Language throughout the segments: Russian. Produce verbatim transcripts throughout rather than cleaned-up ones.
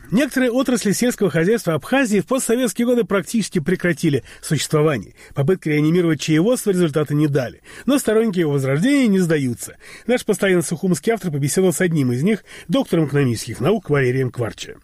Некоторые отрасли сельского хозяйства Абхазии в постсоветские годы практически прекратили существование. Попытки реанимировать чаеводство результата не дали. Но сторонники его возрождения не сдаются. Наш постоянно сухумский автор побеседовал с одним из них, доктором экономических наук Валерием Кварча.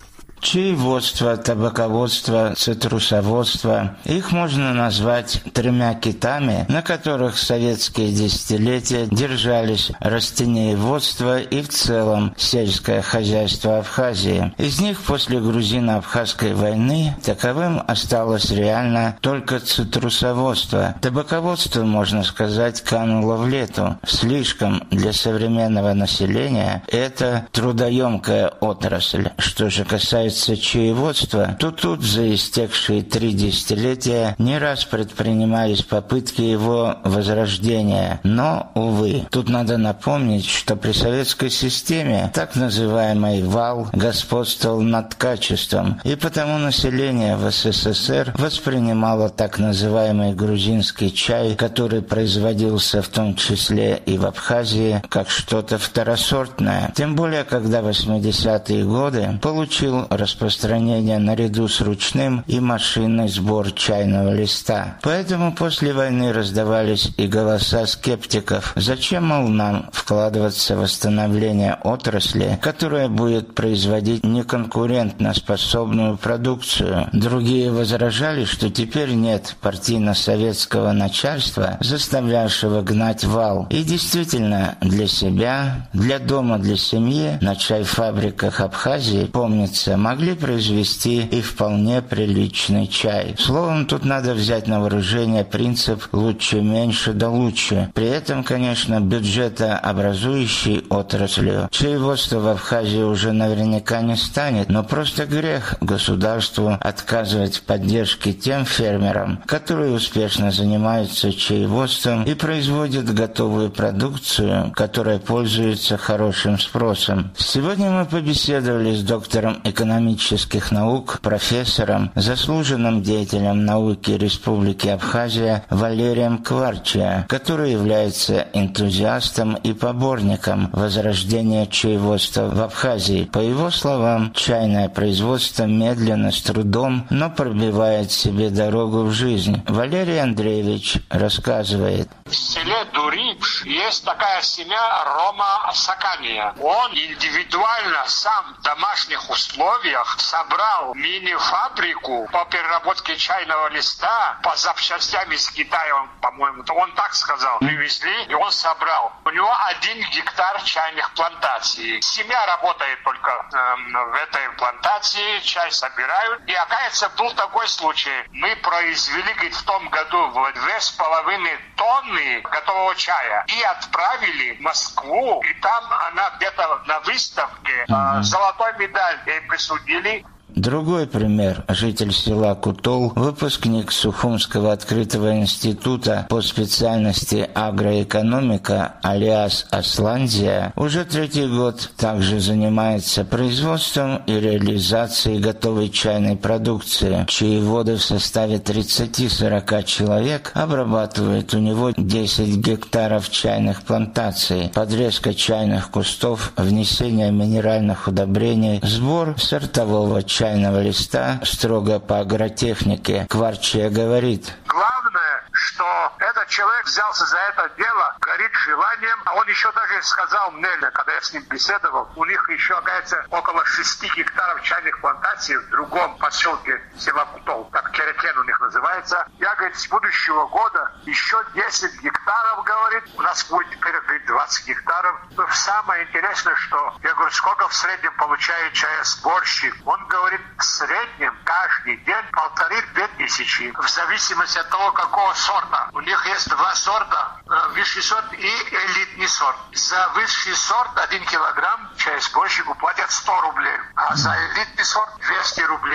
Чаеводство, табаководство, цитрусоводство. Их можно назвать тремя китами, на которых советские десятилетия держались растениеводство и в целом сельское хозяйство Абхазии. Из них после грузино-абхазской войны таковым осталось реально только цитрусоводство. Табаководство, можно сказать, кануло в лету. Слишком для современного населения это трудоемкая отрасль. Что же касается чаеводства, то тут за истекшие три десятилетия не раз предпринимались попытки его возрождения. Но, увы, тут надо напомнить, что при советской системе так называемый вал господствовал над качеством, и потому население в СССР воспринимало так называемый грузинский чай, который производился в том числе и в Абхазии, как что-то второсортное. Тем более, когда в восьмидесятые годы получил распространение наряду с ручным и машинный сбор чайного листа. Поэтому после войны раздавались и голоса скептиков. Зачем, мол, нам вкладываться в восстановление отрасли, которая будет производить неконкурентно способную продукцию? Другие возражали, что теперь нет партийно-советского начальства, заставлявшего гнать вал. И действительно, для себя, для дома, для семьи на чай-фабриках Абхазии, помнится, могли произвести и вполне приличный чай. Словом, тут надо взять на вооружение принцип «лучше меньше да лучше». При этом, конечно, бюджетообразующей отраслью чаеводство в Абхазии уже наверняка не станет, но просто грех государству отказывать в поддержке тем фермерам, которые успешно занимаются чаеводством и производят готовую продукцию, которая пользуется хорошим спросом. Сегодня мы побеседовали с доктором экономических наук, профессором, заслуженным деятелем науки Республики Абхазия Валерием Кварча, который является энтузиастом и поборником возрождения чаеводства в Абхазии. По его словам, чайное производство медленно, с трудом, но пробивает себе дорогу в жизнь. Валерий Андреевич рассказывает. В селе Дурипш есть такая семья Рома Сакания. Он индивидуально сам в домашних условиях собрал мини-фабрику по переработке чайного листа по запчастям из Китая, он, по-моему, он так сказал, привезли, и он собрал. У него один гектар чайных плантаций. Семья работает только эм, в этой плантации, чай собирают. И, оказывается, был такой случай. Мы произвели, говорит, в том году две с половиной тонны готового чая и отправили в Москву, и там она где-то на выставке э, золотой медаль ей присудили. Другой пример. Житель села Кутол, выпускник Сухумского открытого института по специальности агроэкономика алиас Асландия, уже третий год также занимается производством и реализацией готовой чайной продукции. Чаеводы в составе тридцати-сорока человек обрабатывают у него десять гектаров чайных плантаций, подрезка чайных кустов, внесение минеральных удобрений, сбор сортового чая. чайного листа строго по агротехнике. Кварча говорит. Главное, что этот человек взялся за это дело, горит желанием, а он еще даже сказал мне, когда я с ним беседовал, у них еще, оказывается, около шести гектаров чайных плантаций в другом поселке села Кутол, как Керекен у них называется. Я, говорит, с будущего года еще десять гектаров, говорит, у нас будет теперь, говорит, двадцать гектаров. Но самое интересное, что, я говорю, сколько в среднем получает чаесборщик? Он говорит, в среднем каждый день полторы-две тысячи, в зависимости от того, какого сорта. У них есть два сорта, высший сорт и элитный сорт. За высший сорт один килограмм чаесборщику платят сто рублей, а за элитный сорт двести рублей.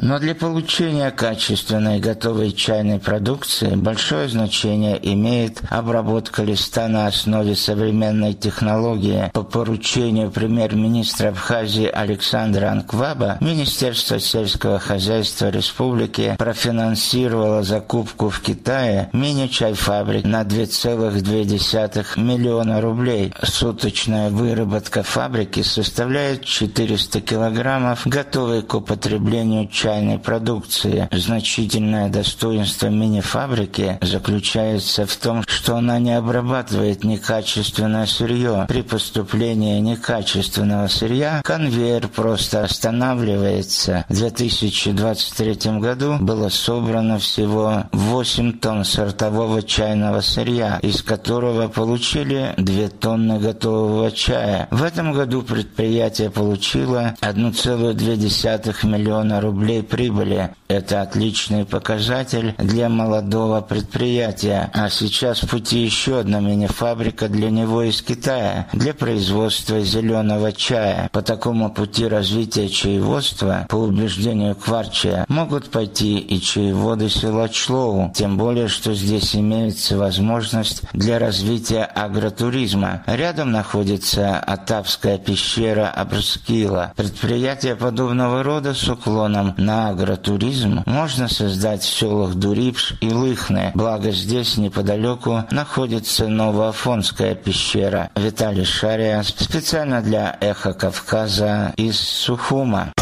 Но для получения качественной готовой чайной продукции большое значение имеет обработка листа на основе современной технологии. По поручению премьер-министра Абхазии Александра Анкваба Министерство сельского хозяйства республики профинансировало закупку в Китае мини-чайфабрик на два целых две десятых миллиона рублей. Суточная выработка фабрики составляет четыреста килограммов готовой к употреблению чайной продукции. Значительное достоинство мини-фабрики заключается в том, что она не обрабатывает некачественное сырье. При поступлении некачественного сырья конвейер просто останавливается. В две тысячи двадцать третьем году было собрано всего восемь тонн сортового чайного сырья, из которого получили две тонны готового чая. В этом году предприятие получило одна целая две десятых миллиона рублей прибыли. Это отличный показатель для молодого предприятия. А сейчас в пути еще одна мини-фабрика для него из Китая, для производства зеленого чая. По такому пути развития чаеводства, по убеждению Кварчия, могут пойти и чаеводы села Члоу, тем более, что здесь имеется возможность для развития агротуризма. Рядом находится Атапская пещера Абрскила. Предприятия подобного рода с уклоном на агротуризм можно создать в селах Дурипш и Лыхны, благо здесь неподалеку находится Новоафонская пещера. Виталий Шария специально для «Эхо Кавказа» из Сухума.